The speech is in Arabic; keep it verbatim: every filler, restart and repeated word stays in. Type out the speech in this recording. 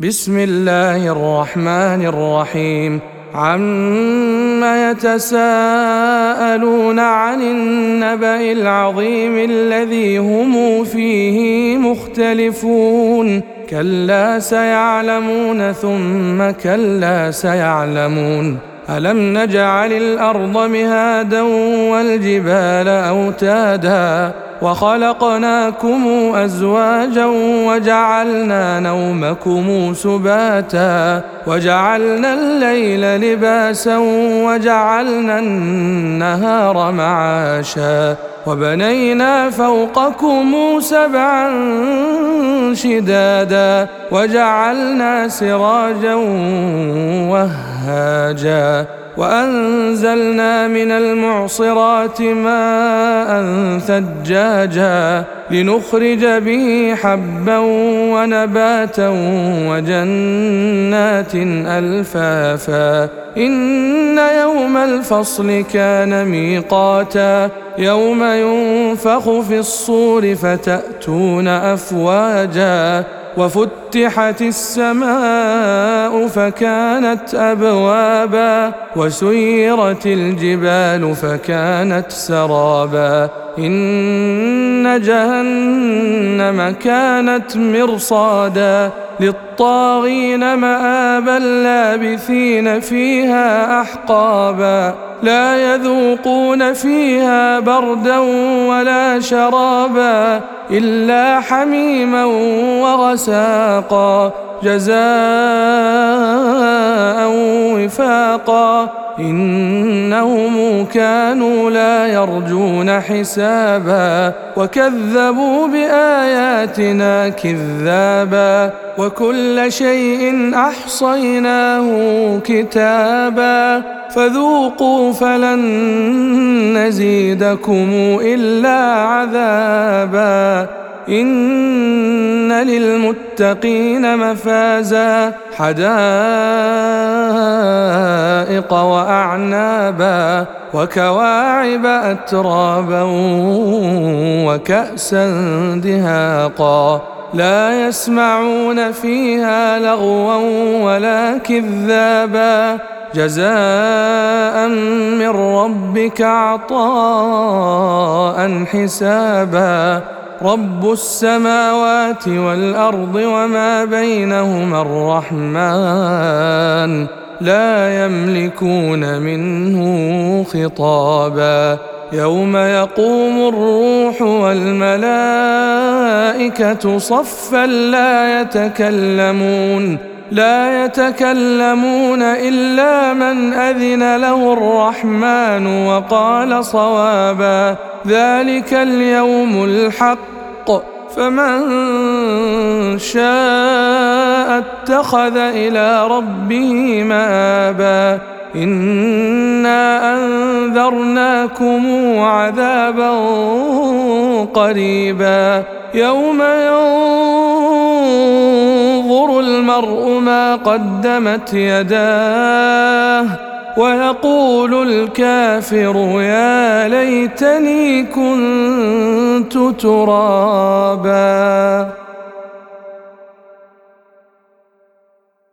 بسم الله الرحمن الرحيم. عما يتساءلون عن النبأ العظيم الذي هم فيه مختلفون كلا سيعلمون ثم كلا سيعلمون ألم نجعل الأرض مهادا والجبال أوتادا وخلقناكم أزواجا وجعلنا نومكم سباتا وجعلنا الليل لباسا وجعلنا النهار معاشا وبنينا فوقكم سبعا شدادا وجعلنا سراجا وهاجا وأنزلنا من المعصرات ماء ثجاجا لنخرج به حبا ونباتا وجنات ألفافا إن يوم الفصل كان ميقاتا يوم ينفخ في الصور فتأتون أفواجا وفتحت السماء فكانت أبوابا وسيرت الجبال فكانت سرابا إن جهنم كانت مرصادا للطاغين مآبا لابثين فيها أحقابا لا يذوقون فيها بردا ولا شرابا إلا حميما وغساقا جزاء وفاقا إنهم كانوا لا يرجون حسابا وكذبوا بآياتنا كذابا وكل شيء أحصيناه كتابا فذوقوا فلن نزيدكم إلا عذابا إن للمتقين مفازا حدائق وأعنابا وكواعب أترابا وكأسا دهاقا لا يسمعون فيها لغوا ولا كذابا جزاء من ربك عطاء حسابا رب السماوات والأرض وما بينهما الرحمن لا يملكون منه خطابا يوم يقوم الروح والملائكة صفا لا يتكلمون لا يتكلمون إلا من أذن له الرحمن وقال صوابا ذلك اليوم الحق فمن شاء اتخذ إلى ربه مآبا إنا أنذرناكم عذابا قريبا يوم ينظر المرء ما قدمت يداه ويقول الكافر يا ليتني كنت ترابا.